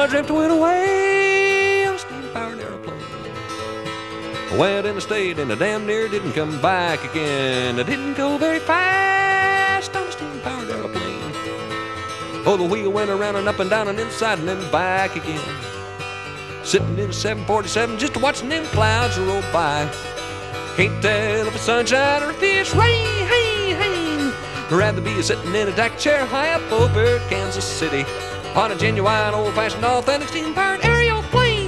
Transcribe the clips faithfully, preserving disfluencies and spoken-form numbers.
drifter went away on a steam-powered aeroplane. Went in the state and I damn near didn't come back again. I didn't go very fast on a steam-powered aeroplane. Oh, the wheel went around and up and down and inside and then back again. Sitting in a seven forty-seven just watching them clouds roll by. Can't tell if it's sunshine or if it's rain. Hey, hey. I'd rather be sitting in a deck chair high up over Kansas City on a genuine old-fashioned authentic steam-powered aeroplane.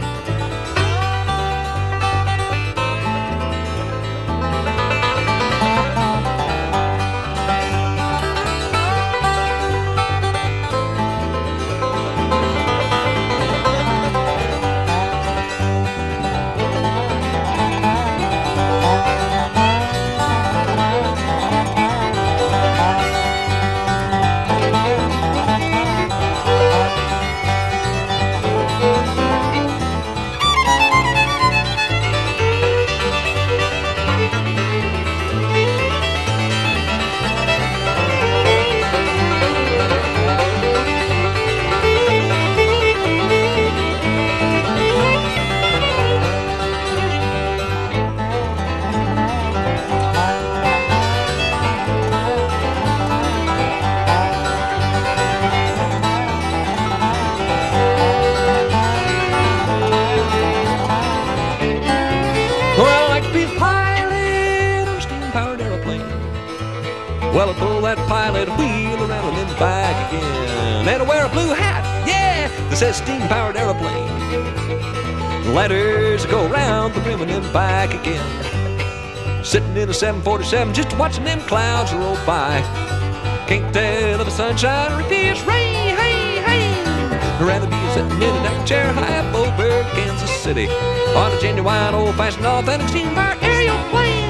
Well, I pull that pilot wheel around and then back again. And I wear a blue hat, yeah, that says steam-powered aeroplane. Letters go around the rim and then back again. Sitting in a seven forty-seven just watching them clouds roll by. Can't tell if it's sunshine or if it's rain, hey, hey. I'd rather be sitting in a deck chair high up over Kansas City on a genuine old-fashioned authentic steam-powered aeroplane.